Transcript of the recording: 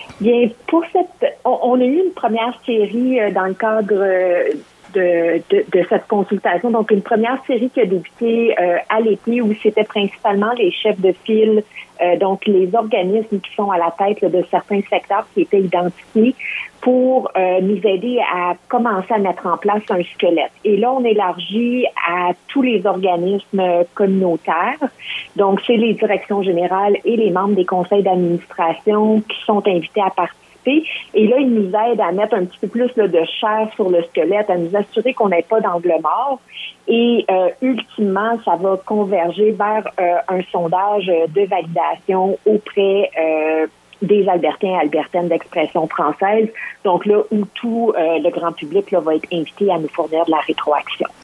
Bien, on a eu une première série dans le cadre de cette consultation. Donc, une première série qui a débuté à l'été où c'était principalement les chefs de file, donc les organismes qui sont à la tête là, de certains secteurs qui étaient identifiés pour nous aider à commencer à mettre en place un squelette. Et là, on élargit à tous les organismes communautaires. Donc, c'est les directions générales et les membres des conseils d'administration qui sont invités à participer. Et là, ils nous aident à mettre un petit peu plus là, de chair sur le squelette, à nous assurer qu'on n'ait pas d'angle mort. Et ultimement, ça va converger vers un sondage de validation auprès des Albertains et Albertaines d'expression française. Donc là, où tout le grand public là, va être invité à nous fournir de la rétroaction.